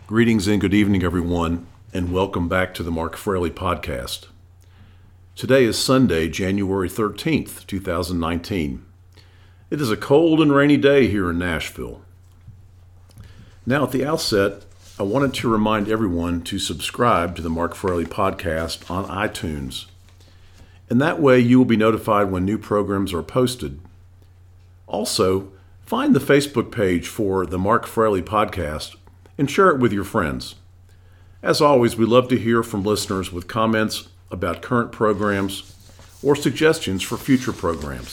Greetings and good evening, everyone, and welcome back to the Mark Fraley Podcast. Today is Sunday, January 13th, 2019. It is a cold and rainy day here in Nashville. Now, at the outset, I wanted to remind everyone to subscribe to the Mark Fraley Podcast on iTunes. And that way you will be notified when new programs are posted. Also, find the Facebook page for the Mark Fraley Podcast and share it with your friends. As always, we love to hear from listeners with comments about current programs or suggestions for future programs.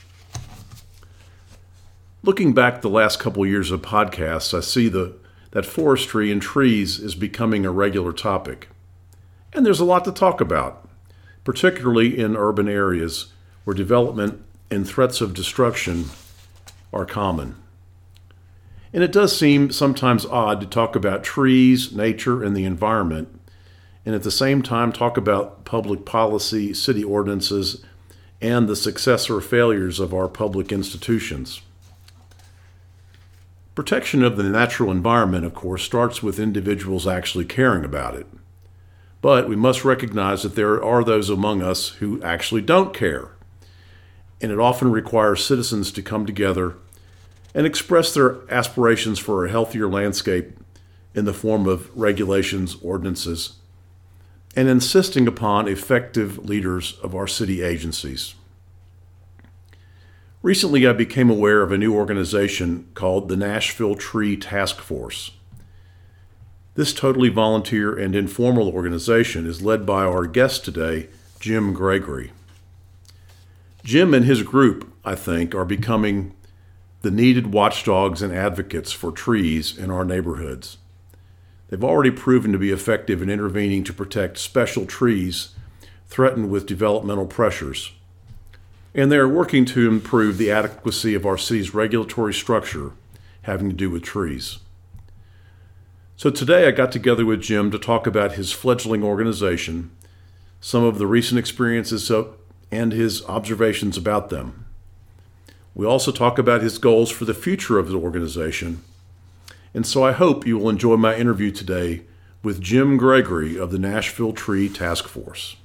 Looking back the last couple years of podcasts, I see that forestry and trees is becoming a regular topic. And there's a lot to talk about, particularly in urban areas where development and threats of destruction are common. And it does seem sometimes odd to talk about trees, nature, and the environment, and at the same time talk about public policy, city ordinances, and the success or failures of our public institutions. Protection of the natural environment, of course, starts with individuals actually caring about it. But we must recognize that there are those among us who actually don't care, and it often requires citizens to come together and express their aspirations for a healthier landscape in the form of regulations, ordinances, and insisting upon effective leaders of our city agencies. Recently, I became aware of a new organization called the Nashville Tree Task Force. This totally volunteer and informal organization is led by our guest today, Jim Gregory. Jim and his group, I think, are becoming the needed watchdogs and advocates for trees in our neighborhoods. They've already proven to be effective in intervening to protect special trees threatened with developmental pressures. And they are working to improve the adequacy of our city's regulatory structure having to do with trees. So today I got together with Jim to talk about his fledgling organization, some of the recent experiences and his observations about them. We also talk about his goals for the future of the organization. And so I hope you will enjoy my interview today with Jim Gregory of the Nashville Tree Task Force.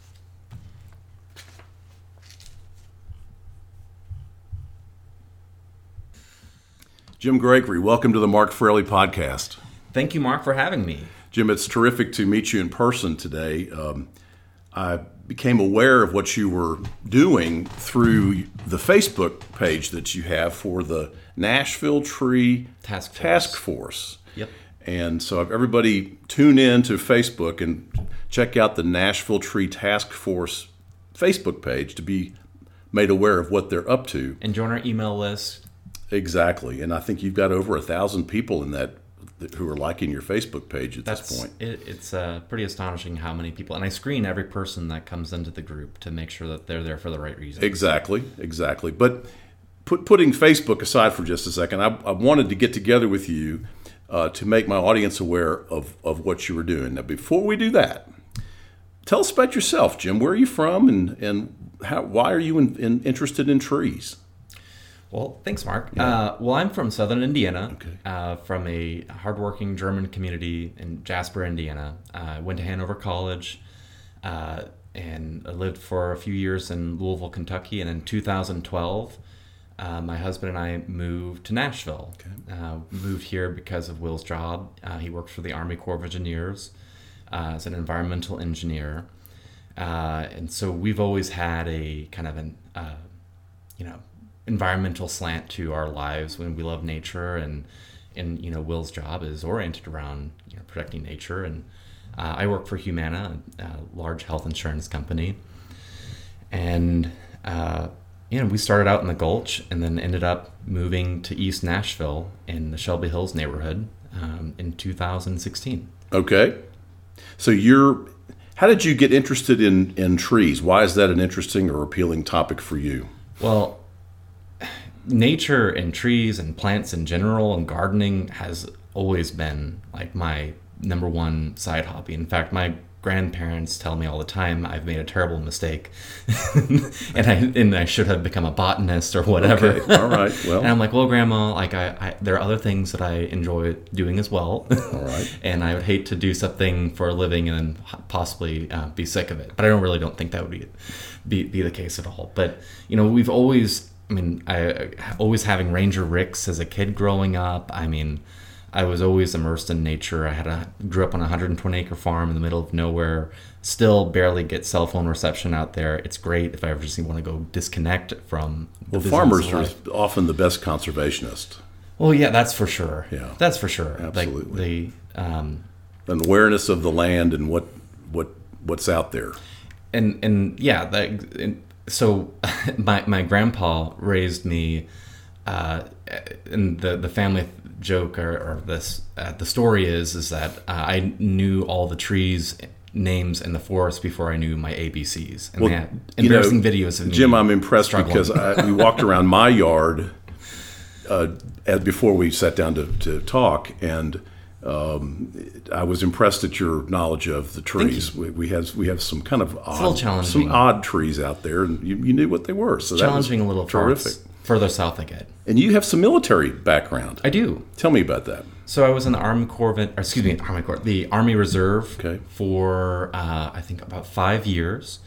Jim Gregory, welcome to the Mark Fraley Podcast. Thank you, Mark, for having me. Jim, it's terrific to meet you in person today. I became aware of what you were doing through the Facebook page that you have for the Nashville Tree Task Force. Yep. And so everybody tune in to Facebook and check out the Nashville Tree Task Force Facebook page to be made aware of what they're up to. And join our email list. Exactly. And I think you've got over 1,000 people in that who are liking your Facebook page at this point. It's pretty astonishing how many people, and I screen every person that comes into the group to make sure that they're there for the right reasons. Exactly. But putting Facebook aside for just a second, I wanted to get together with you to make my audience aware of what you were doing. Now, before we do that, tell us about yourself, Jim. Where are you from, and why are you interested in trees? Well, thanks, Mark. Yeah. Well, I'm from Southern Indiana, Okay. from a hardworking German community in Jasper, Indiana. I went to Hanover College, and I lived for a few years in Louisville, Kentucky. And in 2012, my husband and I moved to Nashville. Okay. Moved here because of Will's job. He works for the Army Corps of Engineers as an environmental engineer. And so we've always had a kind of an, environmental slant to our lives when we love nature, and Will's job is oriented around protecting nature, and I work for Humana, a large health insurance company, and we started out in the Gulch and then ended up moving to East Nashville in the Shelby Hills neighborhood in 2016. Okay. So how did you get interested in trees? Why is that an interesting or appealing topic for you? Well, nature and trees and plants in general and gardening has always been like my number one side hobby. In fact, my grandparents tell me all the time I've made a terrible mistake, and I should have become a botanist or whatever. Okay. All right. Well, and I'm like, well, Grandma, like I there are other things that I enjoy doing as well. all right. And I would hate to do something for a living and then possibly be sick of it. But I don't think that would be the case at all. But we've always, I always having Ranger Ricks as a kid growing up. I was always immersed in nature. Grew up on a 120-acre farm in the middle of nowhere. Still barely get cell phone reception out there. It's great if I ever just want to go disconnect from the business Farmers of are life. often the best conservationists. Well, yeah, that's for sure. Yeah. That's for sure. Absolutely. An awareness of the land and what's out there. So my grandpa raised me, and the family joke or this the story is that I knew all the trees names in the forest before I knew my ABCs, and they had embarrassing videos of me. Jim, I'm impressed struggling. because we walked around my yard before we sat down to talk, and I was impressed at your knowledge of the trees. We have some kind of challenging. odd trees out there, and you knew what they were. So Challenging that a was little terrific. Further south I get. And you have some military background. I do. Tell me about that. So I was in the the Army Reserve Okay. for I think about 5 years.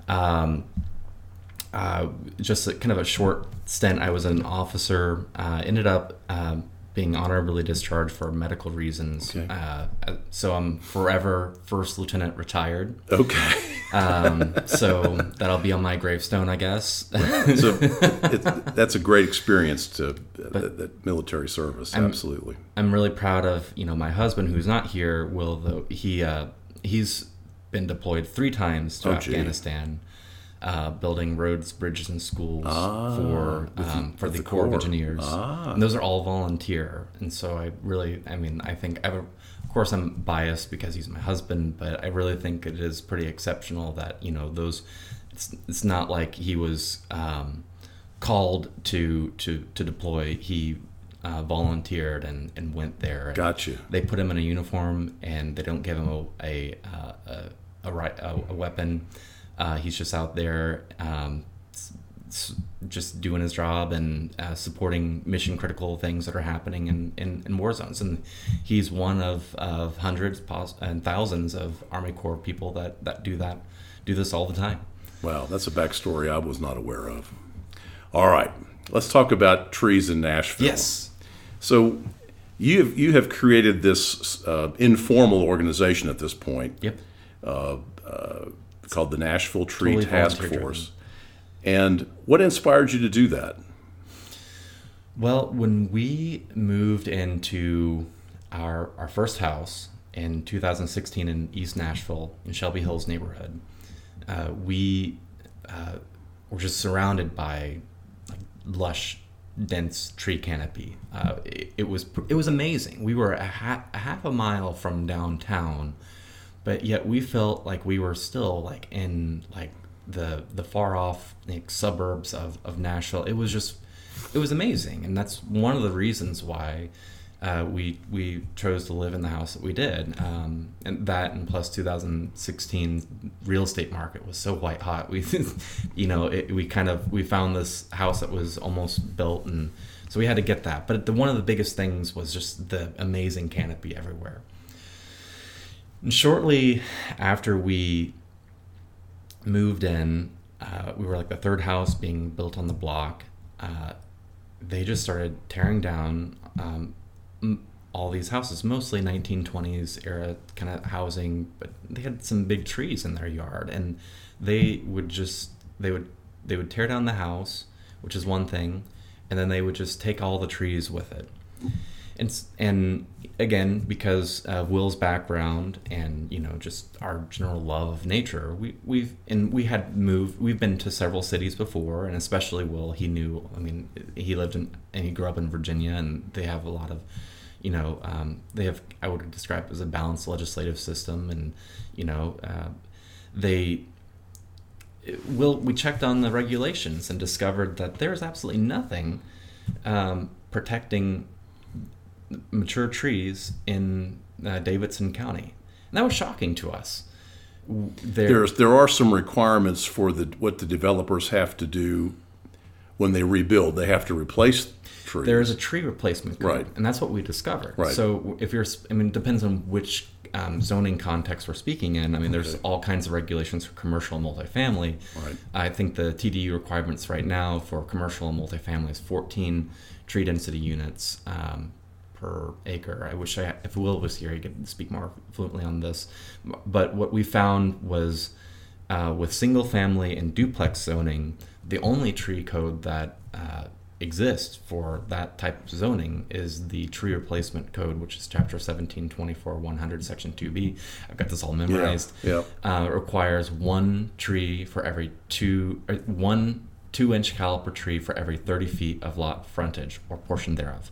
Just kind of a short stint. I was an officer. Ended up being honorably discharged for medical reasons. Okay. So I'm forever first lieutenant retired. Okay. So that'll be on my gravestone, I guess. So that's a great experience that military service. Absolutely. I'm really proud of my husband, who's not here. Will, though, he's been deployed 3 times to Afghanistan, building roads, bridges, and schools for the Corps of Engineers. And those are all volunteer. And so I think of course I'm biased because he's my husband, but I really think it is pretty exceptional that it's not like he was called to deploy. He volunteered and went there. Gotcha. They put him in a uniform and they don't give him a weapon. He's just out there just doing his job and supporting mission critical things that are happening in war zones. And he's one of hundreds and thousands of Army Corps people that do this all the time. Wow, that's a backstory I was not aware of. All right, let's talk about trees in Nashville. Yes. So you have created this informal organization at this point. Yep. Called the Nashville Tree Totally Task volunteer Force. And what inspired you to do that? Well, when we moved into our first house in 2016 in East Nashville, in Shelby Hills neighborhood, we were just surrounded by lush, dense tree canopy. It was amazing. We were a half a mile from downtown, but yet we felt like we were still in the far off suburbs of Nashville. It was amazing, and that's one of the reasons why we chose to live in the house that we did. And plus 2016 real estate market was so white hot. We we found this house that was almost built, and so we had to get that. But one of the biggest things was just the amazing canopy everywhere. And shortly after we moved in, we were the third house being built on the block. They just started tearing down all these houses, mostly 1920s era kind of housing, but they had some big trees in their yard, and they would tear down the house, which is one thing, and then they would just take all the trees with it. And again, because of Will's background and just our general love of nature, we've been to several cities before, and especially Will, he lived in and he grew up in Virginia, and they have a lot of they have, I would describe it as a balanced legislative system, and we checked on the regulations and discovered that there's absolutely nothing protecting mature trees in Davidson County. And that was shocking to us. There are some requirements for what the developers have to do when they rebuild. They have to replace trees. There's a tree replacement code, Right. and that's what we discovered. Right. So if it depends on which zoning context we're speaking in. I mean, there's Okay. all kinds of regulations for commercial and multifamily. Right. I think the TDU requirements right now for commercial and multifamily is 14 tree density units per acre. I wish if Will was here, he could speak more fluently on this. But what we found was with single family and duplex zoning, the only tree code that exists for that type of zoning is the tree replacement code, which is chapter 1724-100 section 2b. I've got this all memorized. Yeah. It requires one tree for every one 2-inch caliper tree for every 30 feet of lot frontage or portion thereof.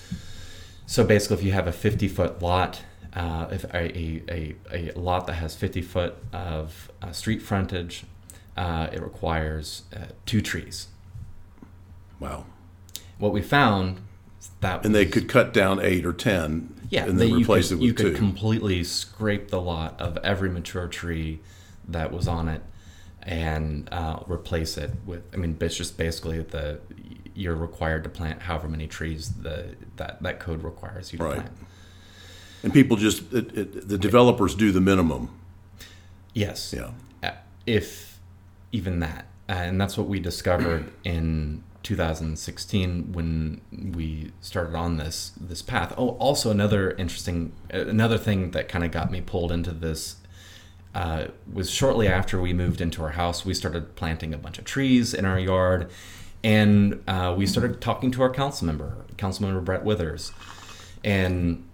So basically, if you have a 50-foot lot, if a lot that has 50 foot of street frontage, it requires 2 trees. Wow. What we found that And they could cut down 8 or 10 and then replace it with 2. You could completely scrape the lot of every mature tree that was on it and replace it with. I mean, it's just basically you're required to plant however many trees that code requires you to Right. plant. And people the developers do the minimum. Yes. Yeah. If even that. And that's what we discovered in 2016 when we started on this path. Oh, also another thing that kind of got me pulled into this was shortly after we moved into our house, we started planting a bunch of trees in our yard, and we started talking to our Councilmember Brett Withers, and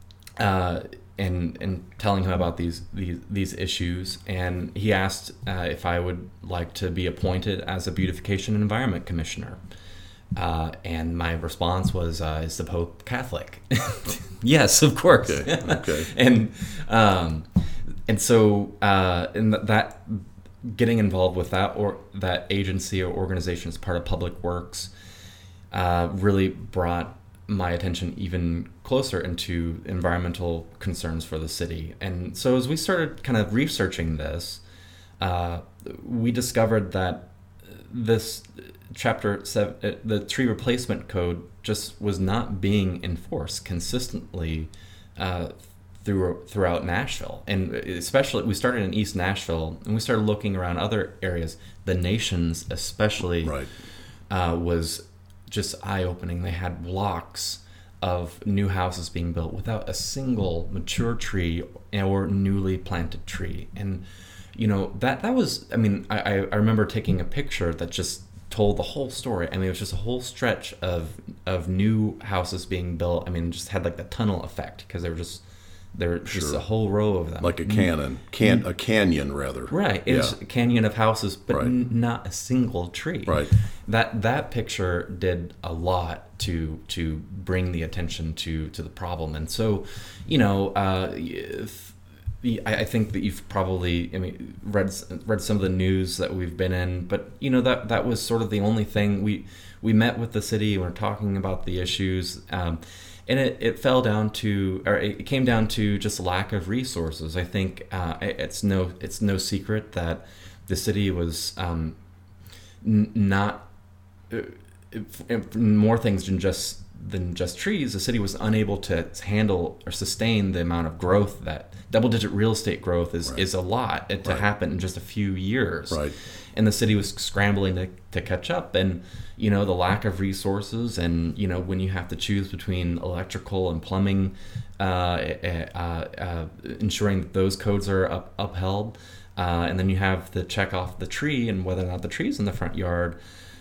telling him about these issues. And he asked if I would like to be appointed as a beautification and environment commissioner. And my response was, is the Pope Catholic? Yes, of course. Okay. And so that getting involved with that agency or organization as part of Public Works really brought my attention even closer into environmental concerns for the city. And so as we started kind of researching this, we discovered that this chapter 7, the tree replacement code, just was not being enforced consistently throughout Nashville. And especially, we started in East Nashville, and we started looking around other areas. The Nations especially Right. was just eye-opening. They had blocks of new houses being built without a single mature tree or newly planted tree. And that was, I mean, I remember taking a picture that just told the whole story. I mean, it was just a whole stretch of new houses being built. I mean, just had like the tunnel effect, because there were just Sure. a whole row of them, Like a canyon rather. right? It was a canyon of houses, but Right. not a single tree. Right. That picture did a lot to bring the attention to the problem. And so, I think that you've probably, read some of the news that we've been in, but that was sort of the only thing. We met with the city, we were talking about the issues, and it came down to just lack of resources. I think it's no secret that the city was not more things than just trees. The city was unable to handle or sustain the amount of growth that double-digit real estate growth is a lot to happen in just a few years. Right. And the city was scrambling to catch up, and the lack of resources, and when you have to choose between electrical and plumbing, ensuring that those codes are upheld, and then you have to check off the tree and whether or not the tree's in the front yard.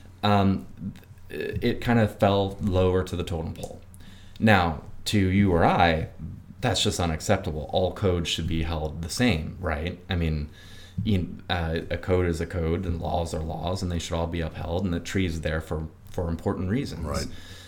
It kind of fell lower to the totem pole. Now, to you or I, that's just unacceptable. All codes should be held the same, right? I mean, a code is a code, and laws are laws, and they should all be upheld, and the tree is there for important reasons. Right.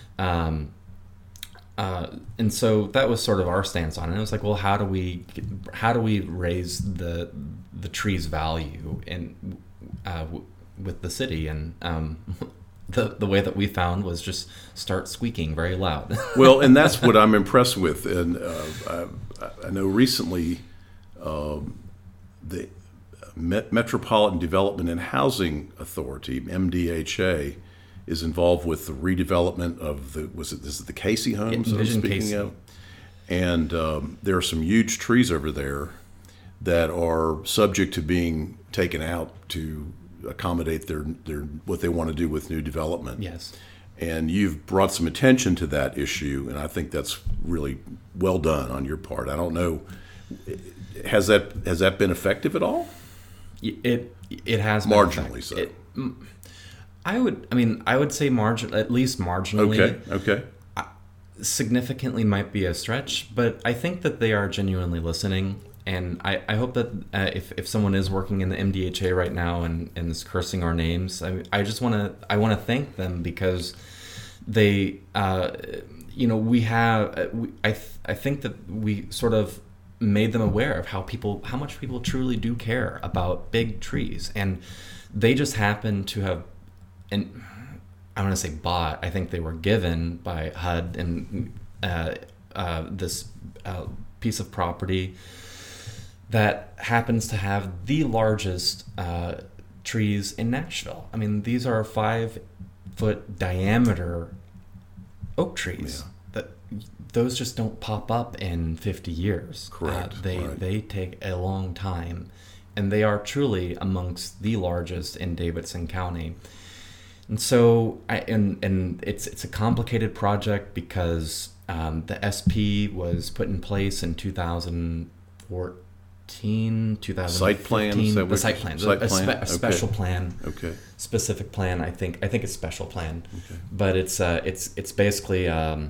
And so that was sort of our stance on it. It was like, well, how do we raise the tree's value with the city? And the way that we found was just start squeaking very loud. Well, and that's what I'm impressed with. And I know recently, Metropolitan Development and Housing Authority, MDHA, is involved with the redevelopment of this is the Casey homes I'm Envision speaking Casey. of? And there are some huge trees over there that are subject to being taken out to accommodate their what they want to do with new development. Yes. And you've brought some attention to that issue, and I think that's really well done on your part. I don't know, has that been effective at all? It has been Marginally so. I would say at least marginally. Okay. Significantly might be a stretch, but I think that they are genuinely listening. And I hope that if someone is working in the MDHA right now and is cursing our names, I want to thank them, because they, we have, I think that we sort of made them aware of how much people truly do care about big trees, and they just happen to have, and I want to say bought, I think they were given by HUD and this piece of property that happens to have the largest trees in Nashville. I mean, these are 5-foot diameter oak trees. That those just don't pop up in 50 years. Correct. They take a long time, and they are truly amongst the largest in Davidson County. And so, it's a complicated project because the SP was put in place in 2014. 2015, Site plan? Is that the site plan, a special plan, specific plan. I think it's special plan, but it's basically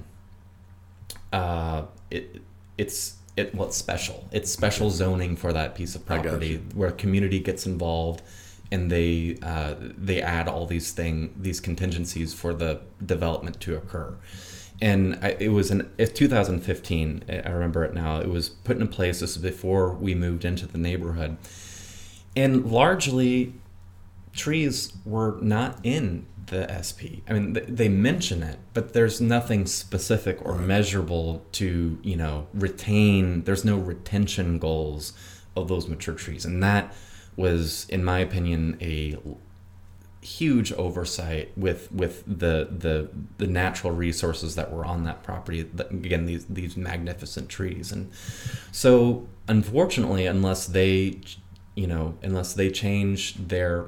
it's special. It's special zoning for that piece of property where community gets involved, and they add all these contingencies for the development to occur. And it was in 2015, I remember it now, it was put in place. This was before we moved into the neighborhood. And largely, trees were not in the SP. I mean, they mention it, but there's nothing specific or measurable to, retain. There's no retention goals of those mature trees. And that was, in my opinion, a huge oversight with the natural resources that were on that property. Again, these magnificent trees. And so, unfortunately, unless they change their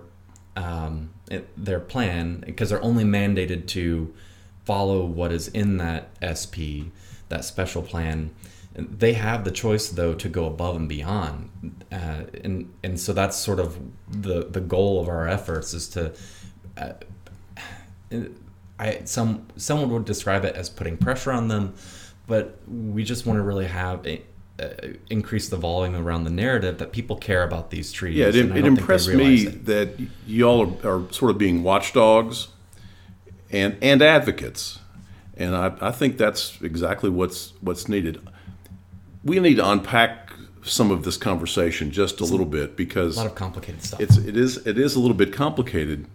plan, because they're only mandated to follow what is in that SP, that special plan. They have the choice, though, to go above and beyond, and so that's sort of the goal of our efforts is to. Someone would describe it as putting pressure on them, but we just want to really have increase the volume around the narrative that people care about these trees. Yeah, it impressed me that y'all are sort of being watchdogs and advocates, and I think that's exactly what's needed. We need to unpack some of this conversation just a little bit, because a lot of complicated stuff. It is a little bit complicated.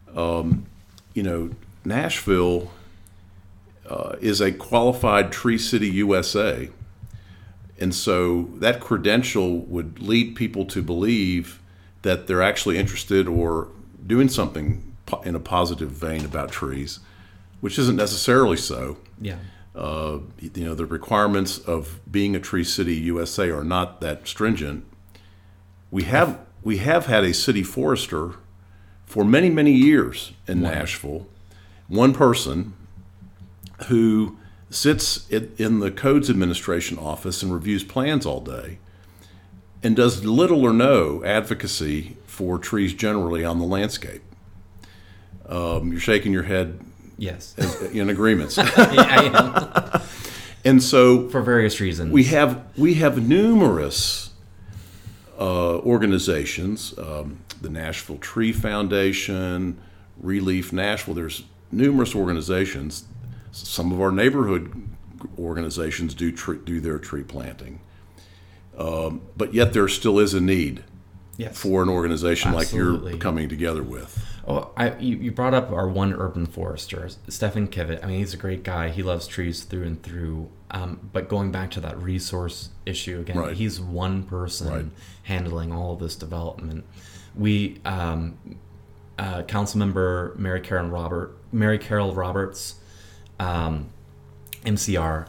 Nashville is a qualified Tree City USA, and so that credential would lead people to believe that they're actually interested or doing something in a positive vein about trees, which isn't necessarily so. Yeah. The requirements of being a Tree City USA are not that stringent. We have had a city forester for many, many years in Nashville. One person who sits in the codes administration office and reviews plans all day and does little or no advocacy for trees generally on the landscape. You're shaking your head. Yes. In agreements. I am. And so, for various reasons, we have numerous organizations, the Nashville Tree Foundation, Relief Nashville. There's numerous organizations. Some of our neighborhood organizations do their tree planting, but yet there still is a need. Yes. for an organization like Absolutely. you're coming together with. Oh, you brought up our one urban forester, Stefan Kivett. I mean, he's a great guy. He loves trees through and through. But going back to that resource issue again, Right. he's one person Right. handling all of this development. We, Councilmember Mary Carol Roberts, MCR.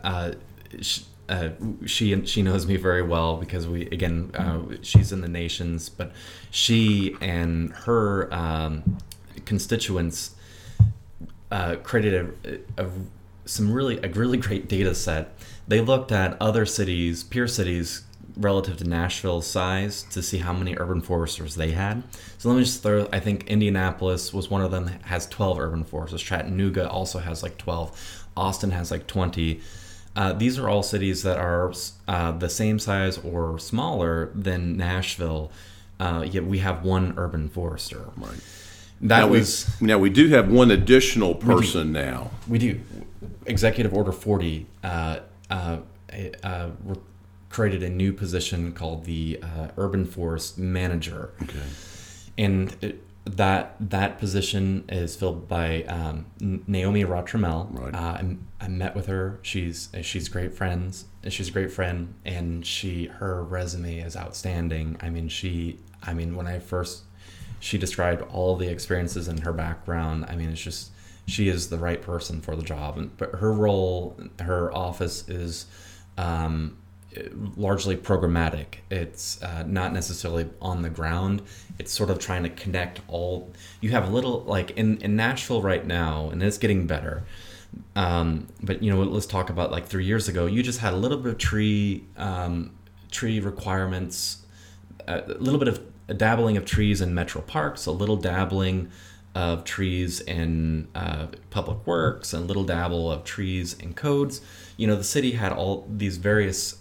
She knows me very well because she's in the nations, but she and her constituents created a really great data set. They looked at other cities, peer cities, relative to Nashville's size to see how many urban foresters they had. So let me just throw, I think Indianapolis was one of them, has 12 urban foresters. Chattanooga also has like 12. Austin has like 20. These are all cities that are the same size or smaller than Nashville, yet we have one urban forester. Right. That Now we do have one additional person now. We do. Executive Order 40 created a new position called the Urban Forest Manager. Okay. And that position is filled by Naomi Rotramel. Right. I met with her. She's great friends. She's a great friend, and her resume is outstanding. She described all the experiences in her background. I mean, it's just, she is the right person for the job. But her role, her office is largely programmatic. It's not necessarily on the ground. It's sort of trying to connect all. You have a little, like in Nashville right now, and it's getting better. But let's talk about like 3 years ago. You just had a little bit of tree requirements, a little bit of a dabbling of trees in metro parks, a little dabbling of trees in public works, and a little dabble of trees in codes. The city had all these various.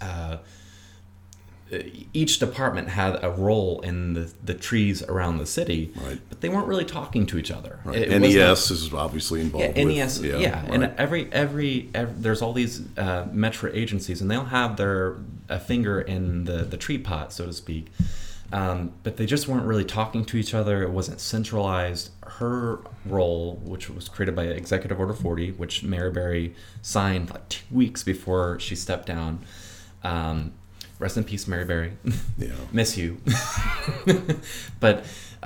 Each department had a role in the trees around the city, Right. but they weren't really talking to each other. Right. It NES is obviously involved. NES, with, yeah. Right. And every there's all these metro agencies, and they'll have a finger in the tree pot, so to speak. But they just weren't really talking to each other. It wasn't centralized. Her role, which was created by Executive Order 40, which Mary Berry signed like 2 weeks before she stepped down. Rest in peace, Mary Berry. Yeah. Miss you. But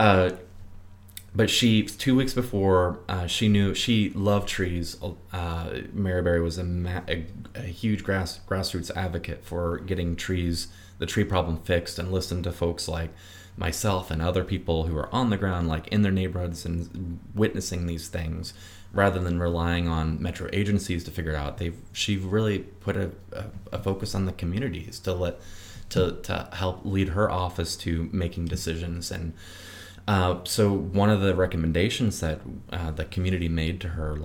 she 2 weeks before, she knew she loved trees. Mary Berry was a huge grassroots advocate for getting the tree problem fixed, and listened to folks like myself and other people who are on the ground, like in their neighborhoods and witnessing these things, rather than relying on metro agencies to figure it out. She really put a focus on the communities to help lead her office to making decisions. And so one of the recommendations that the community made to her,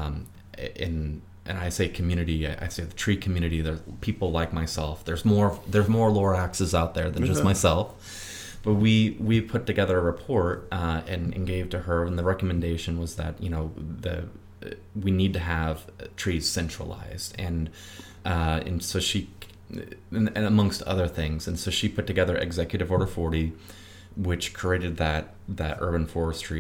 and I say community, I say the tree community, there's people like myself. There's more Loraxes out there than just myself. But we put together a report and gave to her, and the recommendation was that we need to have trees centralized, and so she, and amongst other things, and so she put together Executive Order 40, which created that urban forest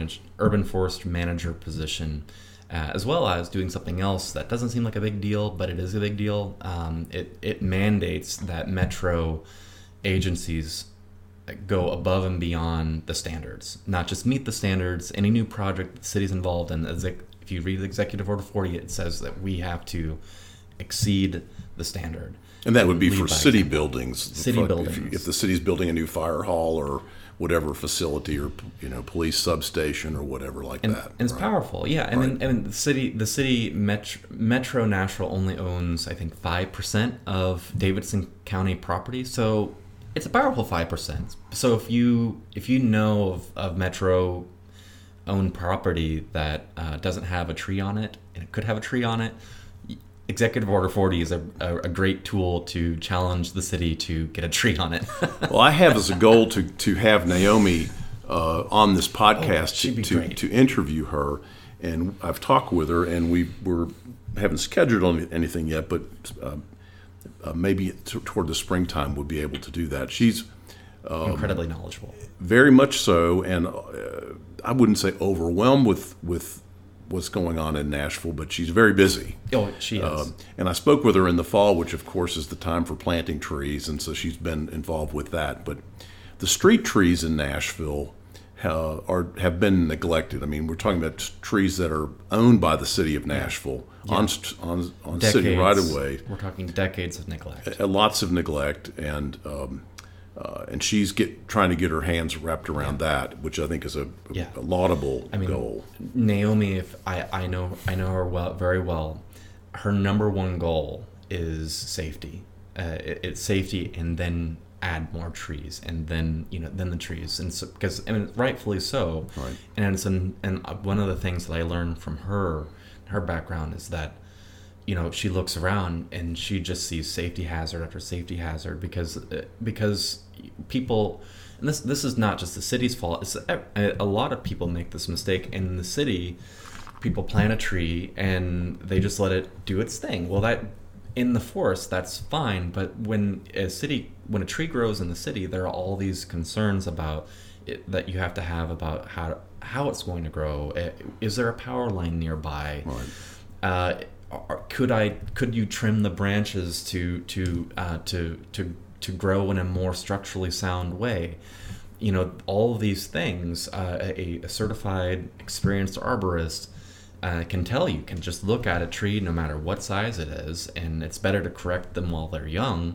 manager position, as well as doing something else that doesn't seem like a big deal, but it is a big deal. It mandates that metro agencies go above and beyond the standards, not just meet the standards. Any new project the city's involved in, if you read Executive Order 40, it says that we have to exceed the standard. And that would be for city example. buildings. City buildings. If the city's building a new fire hall or whatever facility, or police substation or whatever like that. And it's powerful, yeah. And the city Metro Nashville only owns, I think, 5% of Davidson County property. So it's a powerful 5%. So if you know of Metro owned property that doesn't have a tree on it, and it could have a tree on it, Executive Order 40 is a great tool to challenge the city to get a tree on it. Well, I have as a goal to have Naomi on this podcast to interview her, and I've talked with her, and we haven't scheduled anything yet, but maybe toward the springtime we'll be able to do that. She's Incredibly knowledgeable. Very much so, and I wouldn't say overwhelmed with what's going on in Nashville, but she's very busy. Oh, she is. And I spoke with her in the fall, which of course is the time for planting trees, and so she's been involved with that. But the street trees in Nashville have been neglected. I mean, we're talking about trees that are owned by the city of Nashville on city right of way. We're talking decades of neglect. Lots of neglect, and she's trying to get her hands wrapped around that, which I think is a laudable goal. Naomi, if I know her very well, her number one goal is safety. It's safety, and then add more trees, and then the trees, and so, because rightfully so. Right. And one of the things that I learned from her background is that she looks around and she just sees safety hazard after safety hazard because people, and this is not just the city's fault. It's a lot of people make this mistake in the city. People plant a tree and they just let it do its thing. Well, that in the forest, that's fine, but when a tree grows in the city, there are all these concerns about it, that you have to have about how it's going to grow. Is there a power line nearby? Right. Could you trim the branches to grow in a more structurally sound way? All of these things, a certified, experienced arborist can tell you, can just look at a tree no matter what size it is, and it's better to correct them while they're young,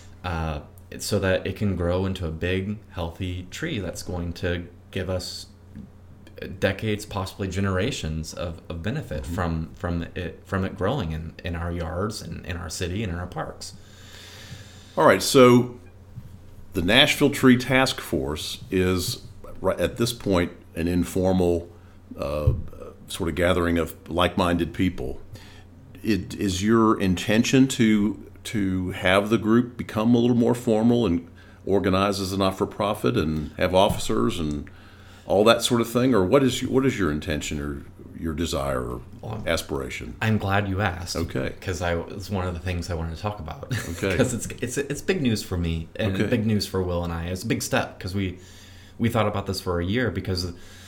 so that it can grow into a big, healthy tree that's going to give us decades, possibly generations of benefit from it growing in our yards and in our city and in our parks. All right, so the Nashville Tree Task Force is at this point an informal sort of gathering of like-minded people. Is your intention to have the group become a little more formal and organize as a not-for-profit and have officers and all that sort of thing, or what is your intention or your desire or aspiration? I'm glad you asked. Okay. Because it's one of the things I wanted to talk about. Okay. Because it's big news for me and big news for Will and I. It's a big step because we thought about this for a year, because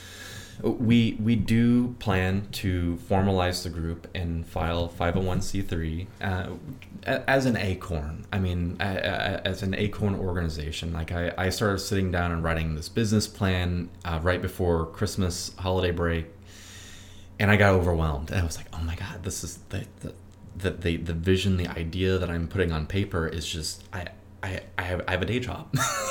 we do plan to formalize the group and file 501c3 as an acorn. I mean, as an acorn organization. Like I started sitting down and writing this business plan right before Christmas holiday break, and I got overwhelmed. And I was like, oh my God, this is the vision, the idea that I'm putting on paper is just I have a day job.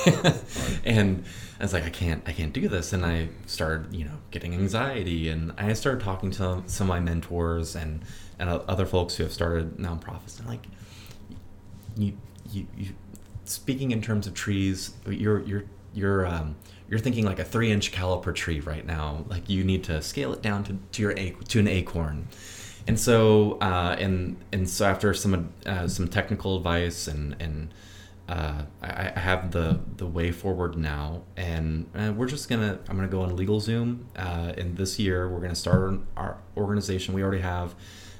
And I was like, I can't do this. And I started, getting anxiety, and I started talking to some of my mentors and other folks who have started nonprofits. And like, you speaking in terms of trees, you're thinking like a 3-inch caliper tree right now. Like, you need to scale it down to an acorn. And so so after some technical advice and I have the way forward now, and I'm gonna go on LegalZoom, and this year we're gonna start our organization. We already have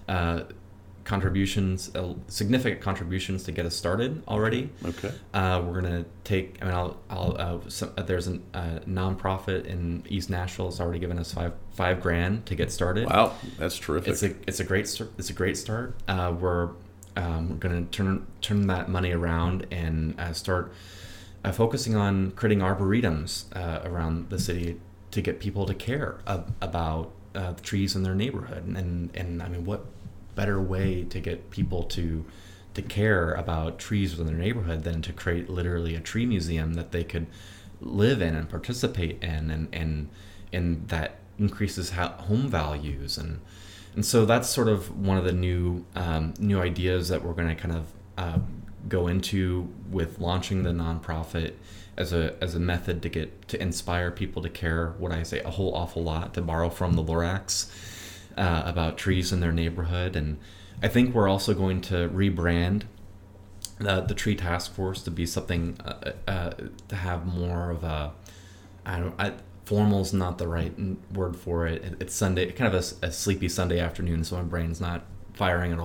significant contributions to get us started already. Okay. We're gonna take. There's a nonprofit in East Nashville that's already given us $5,000 to get started. Wow, that's terrific. It's a great start. We're going to turn that money around and start focusing on creating arboretums around the city to get people to care about the trees in their neighborhood. And I mean, what better way to get people to care about trees within their neighborhood than to create literally a tree museum that they could live in and participate in, and that increases home values. And so that's sort of one of the new ideas that we're going to kind of go into with launching the nonprofit as a method to inspire people to care. What I say, a whole awful lot, to borrow from the Lorax about trees in their neighborhood. And I think we're also going to rebrand the Tree Task Force to be something to have more of a formal's not the right word for it. It's Sunday, kind of a sleepy Sunday afternoon, so my brain's not firing at all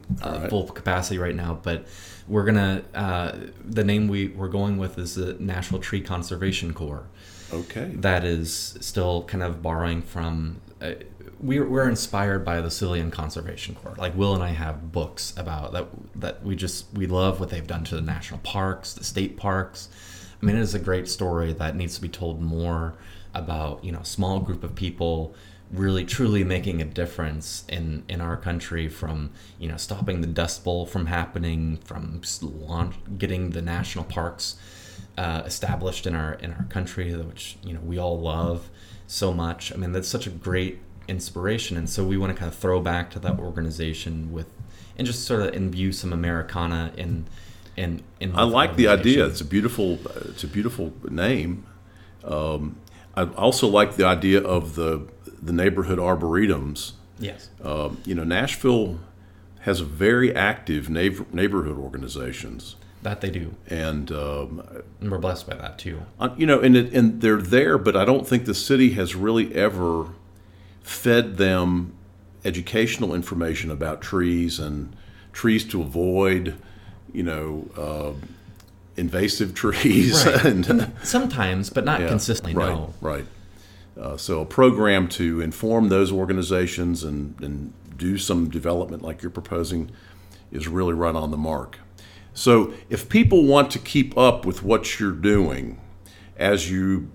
right. full capacity right now, but we're gonna the name we're going with is the National Tree Conservation Corps. Okay. That is still kind of borrowing from. We're inspired by the Cillian Conservation Corps. Like Will and I have books about that we love what they've done to the national parks, the state parks. I mean, it is a great story that needs to be told more about, a small group of people really truly making a difference in our country, from stopping the Dust Bowl from happening, from getting the national parks established in our country, which we all love so much. I mean, that's such a great inspiration, and so we want to kind of throw back to that organization and just sort of imbue some Americana in I like the idea. It's a beautiful name. I also like the idea of the neighborhood arboretums. Yes. Nashville has a very active neighborhood organizations. That they do, and we're blessed by that too. And they're there, but I don't think the city has really ever fed them educational information about trees and trees to avoid, invasive trees. Right. and sometimes, but not consistently. Right, no. Right. So a program to inform those organizations and do some development like you're proposing is really right on the mark. So if people want to keep up with what you're doing as you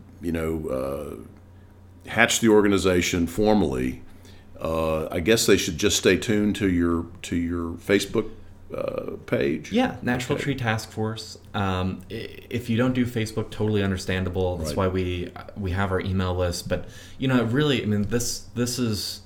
hatch the organization formally, I guess they should just stay tuned to your Facebook page. Yeah, National Tree Task Force. If you don't do Facebook, totally understandable. That's why we have our email list. But really, I mean, this is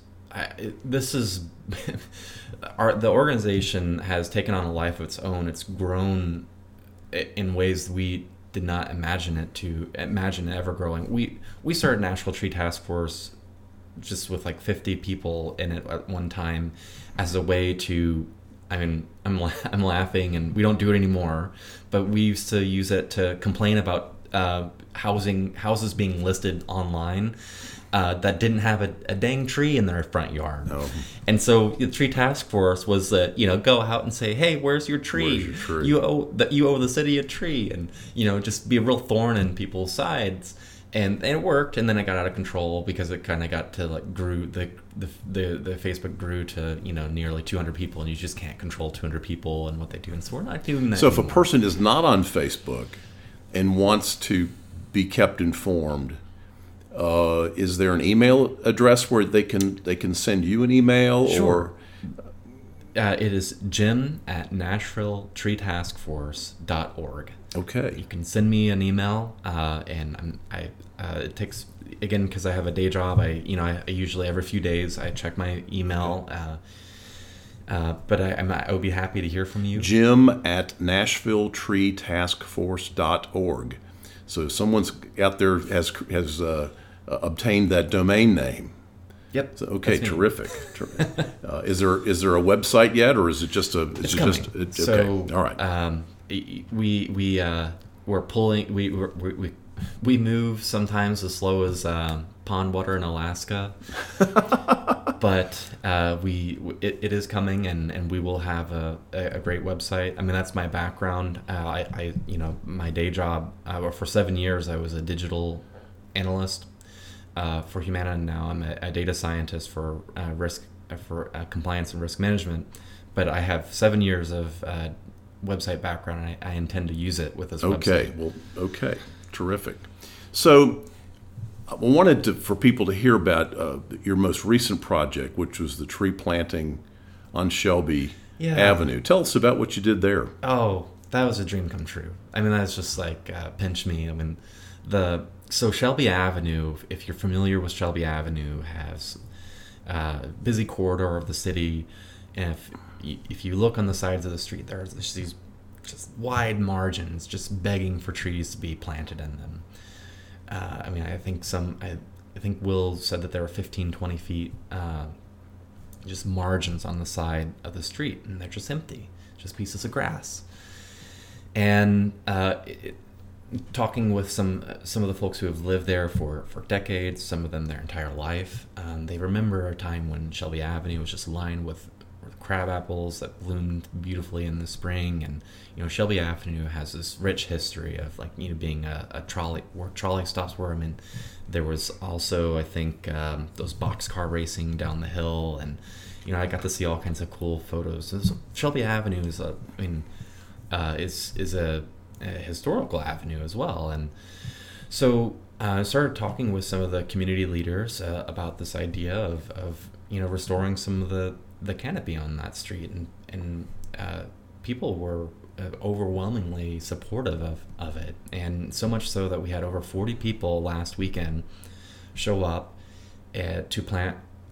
the organization has taken on a life of its own. It's grown in ways we did not imagine it ever growing. We started National Tree Task Force just with like 50 people in it at one time, as a way to, I mean, I'm laughing, and we don't do it anymore, but we used to use it to complain about houses being listed online that didn't have a dang tree in their front yard. No. And so the Tree Task Force was that, go out and say, hey, where's your tree? Where's your tree? You owe the city a tree, and just be a real thorn in people's sides. And it worked, and then it got out of control because it kind of got to grew the Facebook grew to nearly 200 people, and you just can't control 200 people and what they do, and so we're not doing that. So if anymore. a person is not on Facebook and wants to be kept informed, is there an email address where they can send you an email? Sure. Or it is jim@NashvilleTreeTaskForce.org. Okay. You can send me an email, and it takes, again, because I have a day job. I usually every few days I check my email, but I would be happy to hear from you. Jim@NashvilleTreeTaskForce.org. So if someone's out there has obtained that domain name. Yep. So, okay, terrific. Is there a website yet, or is it just a? It's coming. Okay. So, all right. We're pulling. We move sometimes as slow as pond water in Alaska, but it is coming, and we will have a great website. I mean, that's my background. My day job, for 7 years I was a digital analyst for Humana, and now I'm a data scientist for compliance and risk management. But I have 7 years of website background, and I intend to use it with this website. Okay, terrific. So I wanted for people to hear about your most recent project, which was the tree planting on Shelby Avenue. Tell us about what you did there. Oh, that was a dream come true. I mean, that's just like pinch me. I mean, so Shelby Avenue, if you're familiar with Shelby Avenue, has a busy corridor of the city, and if you look on the sides of the street, there's these just wide margins just begging for trees to be planted in them. I mean, I think Will said that there were 15, 20 feet just margins on the side of the street, and they're just empty, just pieces of grass. And talking with some of the folks who have lived there for decades, some of them their entire life, they remember a time when Shelby Avenue was just lined with crab apples that bloomed beautifully in the spring. And Shelby Avenue has this rich history of being a trolley, where trolley stops were. I mean, there was also, I think, those boxcar racing down the hill, and I got to see all kinds of cool photos. So Shelby Avenue is a historical avenue as well. And so I started talking with some of the community leaders about this idea of restoring some of the canopy on that street, and people were overwhelmingly supportive of it, and so much so that we had over 40 people last weekend show up to plant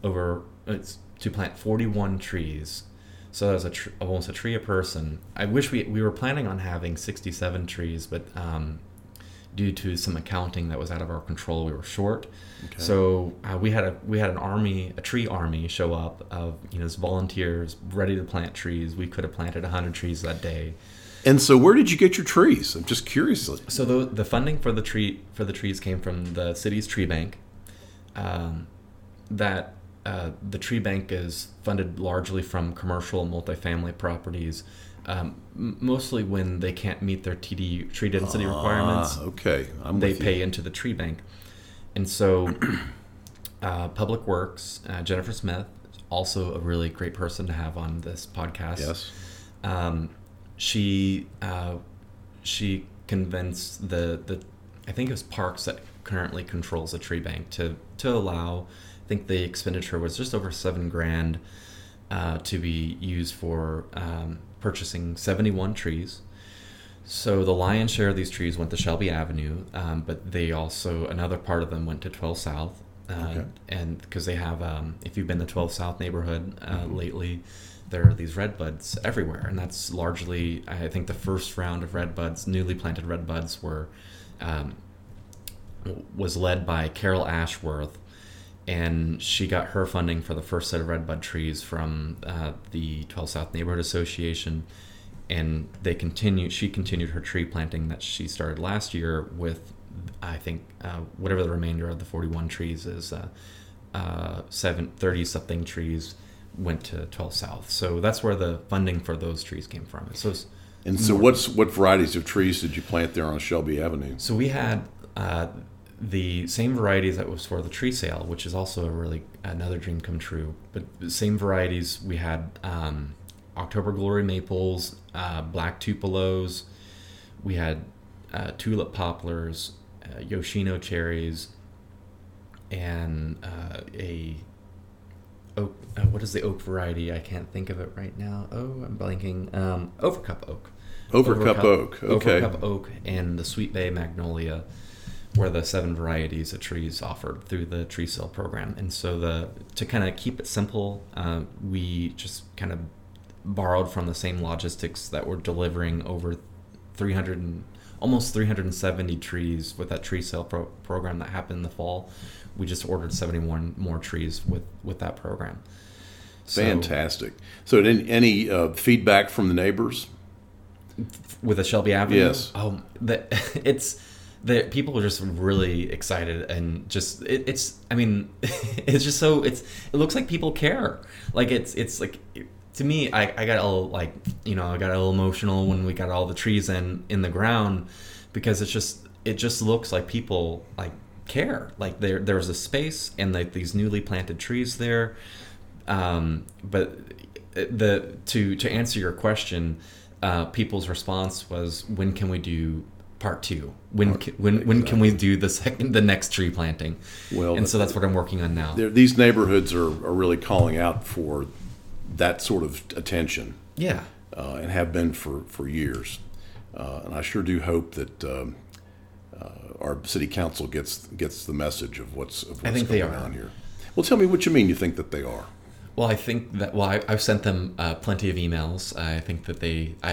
41 trees. So that was almost a tree a person. I wish we were planning on having 67 trees, but due to some accounting that was out of our control, we were short. Okay. So we had a tree army show up of volunteers ready to plant trees. We could have planted 100 trees that day. And so, where did you get your trees? I'm just curious. So the funding for the trees came from the city's tree bank. The tree bank is funded largely from commercial multifamily properties. Mostly when they can't meet their tree density requirements. Okay, they pay into the tree bank. And so Public Works, Jennifer Smith, also a really great person to have on this podcast. Yes. She convinced the I think it was Parks that currently controls the tree bank to allow, I think the expenditure was just over $7,000 to be used for purchasing 71 trees. So the lion's share of these trees went to Shelby Avenue, but they also, another part of them went to 12 South. Okay. And because they have, if you've been to 12 South neighborhood lately, there are these redbuds everywhere. And that's largely, I think the first round of redbuds, newly planted redbuds, was led by Carol Ashworth. And she got her funding for the first set of redbud trees from the 12 South Neighborhood Association, and she continued her tree planting that she started last year with, I think, whatever the remainder of the 41 trees is, 30-something trees went to 12 South. So that's where the funding for those trees came from. So what varieties of trees did you plant there on Shelby Avenue? So we had the same varieties that was for the tree sale, which is also another dream come true. But the same varieties, we had October Glory maples, black tupelos, we had tulip poplars, Yoshino cherries, and a oak. What is the oak variety? I can't think of it right now. Oh, I'm blanking. Overcup oak. Overcup oak. Okay. Overcup oak and the Sweet Bay magnolia were the 7 varieties of trees offered through the tree sale program. And so to kind of keep it simple, we just kind of borrowed from the same logistics that were delivering over almost 370 trees with that tree sale program that happened in the fall. We just ordered 71 more trees with that program. Fantastic. So any feedback from the neighbors? With the Shelby Avenue? Yes. The people are just really excited, and just it's it's just so it looks like people care. Like it's like, to me, I got a little I got a little emotional when we got all the trees in the ground, because it just looks like people care. Like there was a space and these newly planted trees there. But to answer your question, people's response was, when can we do part 2? When can we do the next tree planting? Well, and so that's what I'm working on now. These neighborhoods are really calling out for that sort of attention. Yeah. And have been for years. And I sure do hope that our city council gets the message of what's going on here. Well, tell me what you mean you think that they are. Well, I think that, I've sent them plenty of emails. I think that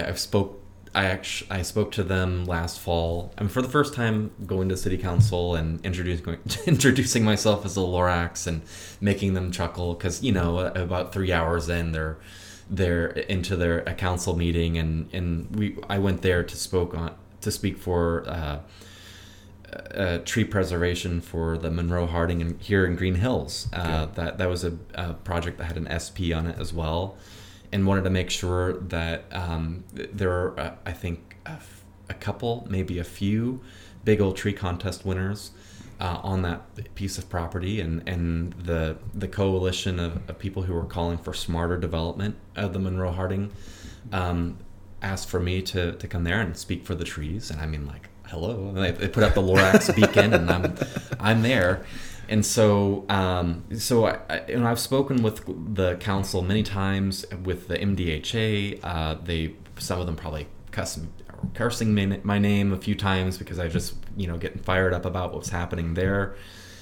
I spoke to them last fall. For the first time going to city council and introducing myself as a Lorax and making them chuckle, because about 3 hours in, they're into a council meeting, and I went there to speak for tree preservation for the Monroe Harding here in Green Hills. That was a project that had an SP on it as well. and wanted to make sure that there are, I think, a couple, maybe a few big old tree contest winners on that piece of property, and the coalition of people who were calling for smarter development of the Monroe Harding asked for me to come there and speak for the trees. And I mean, like, hello, they put up the Lorax beacon, and I'm there. And so I've spoken with the council many times, with the MDHA. Some of them probably cursing my name a few times because I just, getting fired up about what's happening there.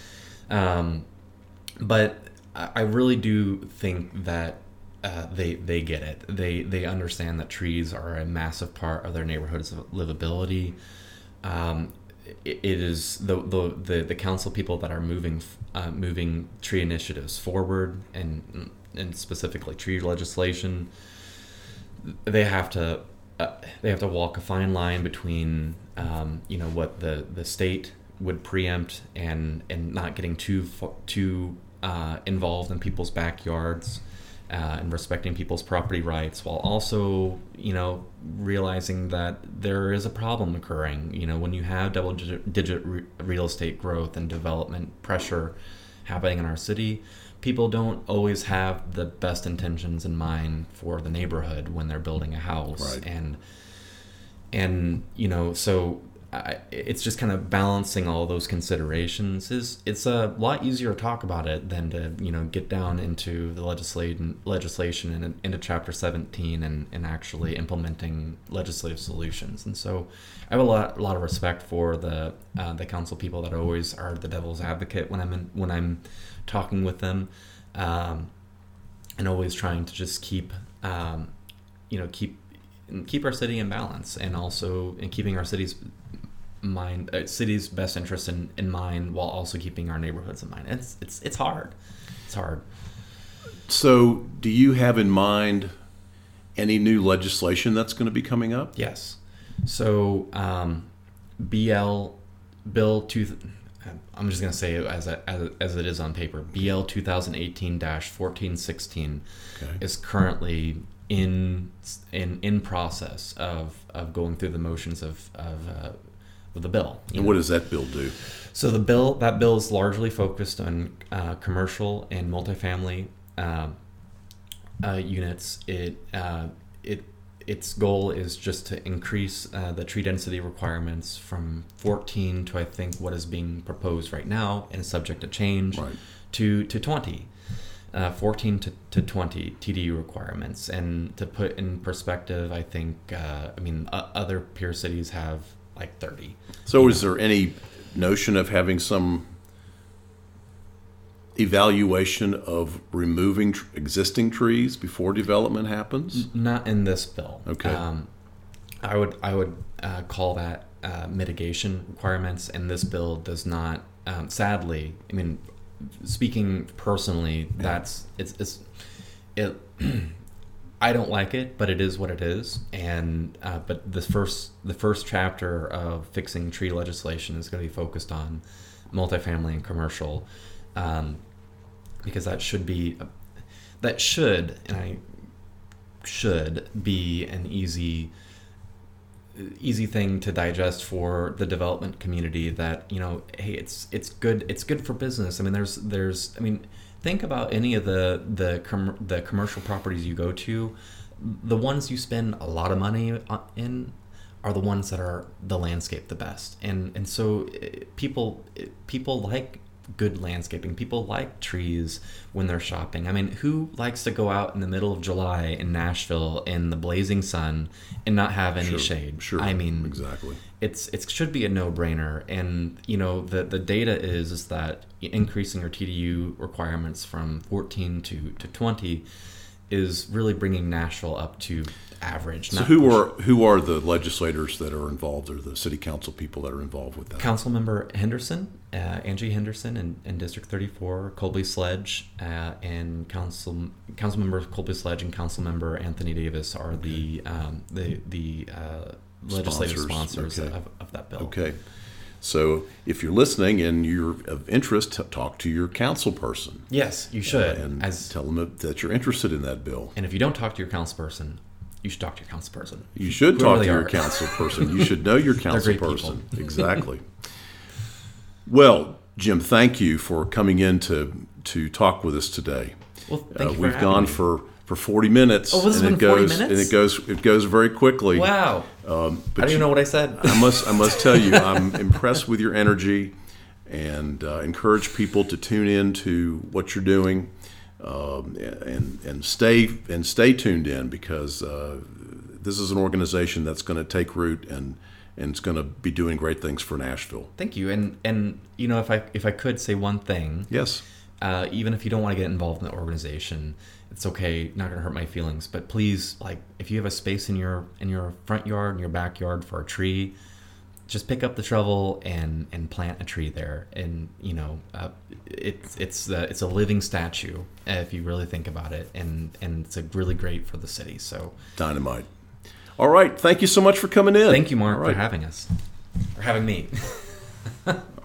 But I really do think that they get it. They understand that trees are a massive part of their neighborhood's livability. It is the council people that are moving tree initiatives forward, and specifically tree legislation. They have to walk a fine line between what the state would preempt and not getting too involved in people's backyards, and respecting people's property rights, while also realizing that there is a problem occurring. When you have double-digit real estate growth and development pressure happening in our city, people don't always have the best intentions in mind for the neighborhood when they're building a house. Right. And so it's just kind of balancing all those considerations. It's a lot easier to talk about it than to get down into the legislation and into Chapter 17 and actually implementing legislative solutions. And so I have a lot of respect for the council people that always are the devil's advocate when I'm talking with them, and always trying to just keep our city in balance, and also in keeping our city's best interest in mind, while also keeping our neighborhoods in mind. It's hard. So, do you have in mind any new legislation that's going to be coming up? Yes. So, Bill 2. I'm just going to say it as it is on paper. BL 2018-1416 is currently in process of going through the motions of the bill. And what does that bill do? So that bill is largely focused on commercial and multifamily units. Its goal is just to increase the tree density requirements from 14 to, I think, what is being proposed right now and is subject to change, right, to 20. 14 to 20 TDU requirements. And to put in perspective, I think, other peer cities have like 30. So is there any notion of having some evaluation of removing existing trees before development happens? Not in this bill. Okay. I would call that mitigation requirements, and this bill does not. Sadly, speaking personally, I don't like it, but it is what it is. And but the first chapter of fixing tree legislation is going to be focused on multifamily and commercial, because that should be an easy thing to digest for the development community. That hey, it's good for business. Think about any of the commercial properties you go to. The ones you spend a lot of money in are the ones that are the landscape the best, and so people like good landscaping. People like trees when they're shopping. Who likes to go out in the middle of July in Nashville in the blazing sun and not have any shade? Sure. Exactly. It should be a no-brainer. And the data is that increasing your TDU requirements from 14 to 20 is really bringing Nashville up to average. So who are the legislators that are involved, or the city council people that are involved with that? Councilmember Henderson, Angie Henderson in District 34, Colby Sledge, and Councilmember Colby Sledge and Councilmember Anthony Davis are the legislative sponsors of that bill. Okay. So if you're listening and you're of interest, talk to your council person. Yes, you should. And tell them that you're interested in that bill. And if you don't talk to your council person, you should talk to your council person. You should talk Whoever to they your are. council person. You should know your council great person. Exactly. Well, Jim, thank you for coming in to talk with us today. Well, thank you for We've having gone me. for 40 minutes. Oh, this has and been 40 goes, minutes? And it goes very quickly. Wow. I don't even know what I said. I must tell you, I'm impressed with your energy, and encourage people to tune in to what you're doing, and stay tuned in, because this is an organization that's going to take root and it's going to be doing great things for Nashville. Thank you. And you know, if I could say one thing, Yes. even if you don't want to get involved in the organization, it's okay. Not going to hurt my feelings. But please, like, if you have a space in your front yard, in your backyard for a tree, just pick up the shovel and plant a tree there. And you know, it's a living statue if you really think about it, and it's a really great for the city. So Dynamite. All right. Thank you so much for coming in. thank you, Mark, All right. for having us, or having me.